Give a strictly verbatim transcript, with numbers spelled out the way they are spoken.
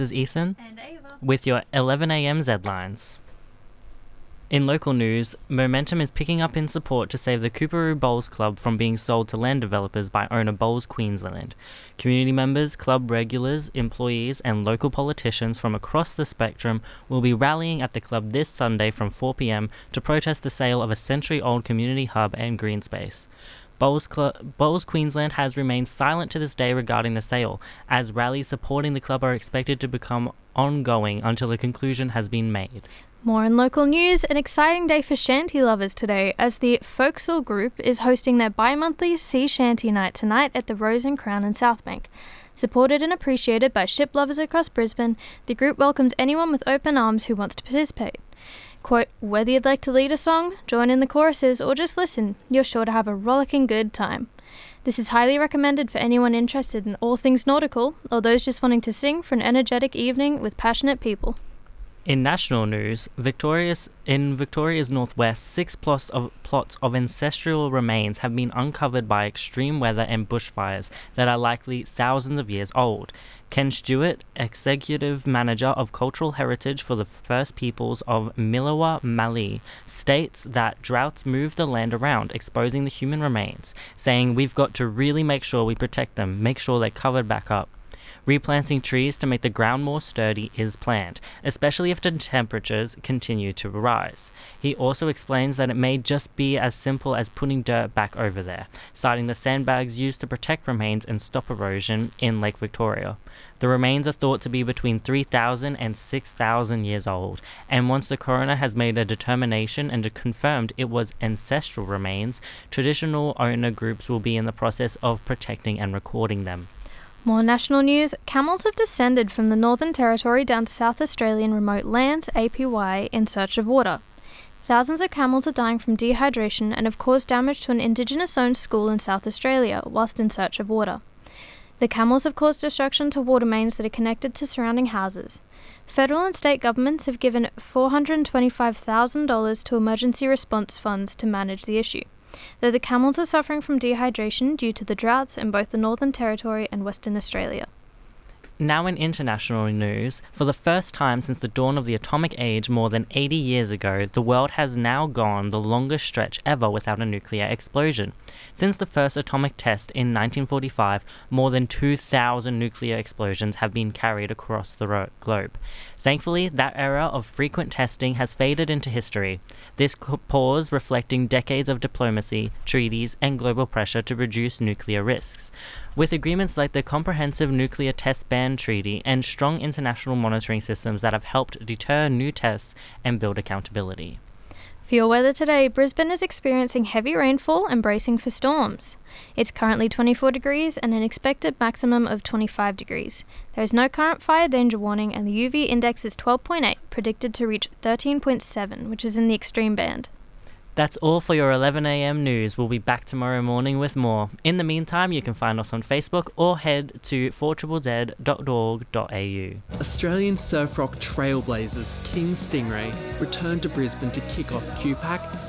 This is Ethan And Ava. with your eleven a m Zlines. In local news, momentum is picking up in support to save the Coorparoo Bowls Club from being sold to land developers by owner Bowls Queensland. Community members, club regulars, employees and local politicians from across the spectrum will be rallying at the club this Sunday from four p m to protest the sale of a century-old community hub and green space. Bowls, Cl- Bowls Queensland has remained silent to this day regarding the sale, as rallies supporting the club are expected to become ongoing until a conclusion has been made. More in local news, an exciting day for shanty lovers today, as the Folksall Group is hosting their bi-monthly Sea Shanty Night tonight at the Rose and Crown in Southbank. Supported and appreciated by ship lovers across Brisbane, the group welcomes anyone with open arms who wants to participate. Quote, whether you'd like to lead a song, join in the choruses, or just listen, you're sure to have a rollicking good time. This is highly recommended for anyone interested in all things nautical, or those just wanting to sing for an energetic evening with passionate people. In national news, Victoria's, in Victoria's northwest, six plots of, plots of ancestral remains have been uncovered by extreme weather and bushfires that are likely thousands of years old. Ken Stewart, Executive Manager of Cultural Heritage for the First Peoples of Milawa Mallee, states that droughts move the land around, exposing the human remains, saying we've got to really make sure we protect them, make sure they're covered back up. Replanting trees to make the ground more sturdy is planned, especially if the temperatures continue to rise. He also explains that it may just be as simple as putting dirt back over there, citing the sandbags used to protect remains and stop erosion in Lake Victoria. The remains are thought to be between three thousand and six thousand years old, and once the coroner has made a determination and confirmed it was ancestral remains, traditional owner groups will be in the process of protecting and recording them. More national news, camels have descended from the Northern Territory down to South Australian remote lands, A P Y, in search of water. Thousands of camels are dying from dehydration and have caused damage to an Indigenous-owned school in South Australia whilst in search of water. The camels have caused destruction to water mains that are connected to surrounding houses. Federal and state governments have given four hundred twenty-five thousand dollars to emergency response funds to manage the issue, though the camels are suffering from dehydration due to the droughts in both the Northern Territory and Western Australia. Now in international news, for the first time since the dawn of the atomic age more than eighty years ago, the world has now gone the longest stretch ever without a nuclear explosion. Since the first atomic test in nineteen forty-five, more than two thousand nuclear explosions have been carried across the ro- globe. Thankfully, that era of frequent testing has faded into history. This pause reflecting decades of diplomacy, treaties, and global pressure to reduce nuclear risks. With agreements like the Comprehensive Nuclear Test Ban Treaty and strong international monitoring systems that have helped deter new tests and build accountability. For your weather today, Brisbane is experiencing heavy rainfall and bracing for storms. It's currently twenty-four degrees and an expected maximum of twenty-five degrees. There is no current fire danger warning and the U V index is twelve point eight, predicted to reach thirteen point seven, which is in the extreme band. That's all for your eleven a m news. We'll be back tomorrow morning with more. In the meantime, you can find us on Facebook or head to four z z dot org dot a u. Australian surf rock trailblazers King Stingray returned to Brisbane to kick off Q PAC